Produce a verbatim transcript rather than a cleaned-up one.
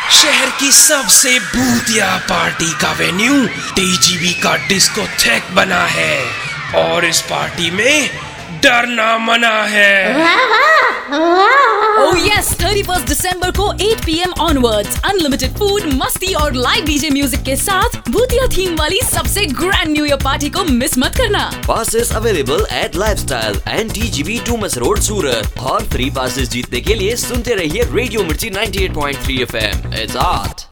शहर की सबसे भूतिया पार्टी का वेन्यू टीजीवी का डिस्कोथेक बना है और इस पार्टी में डरना मना है। Oh yes, thirty-first दिसंबर को eight p m onwards, unlimited food, मस्ती और लाइव डीजे म्यूजिक के साथ भूतिया थीम वाली सबसे ग्रैंड न्यू ईयर पार्टी को मिस मत करना। Passes available at Lifestyle and T G B Dumas Road, सूरत। और फ्री passes जीतने के लिए सुनते रहिए रेडियो मिर्ची ninety-eight point three F M। It's hot।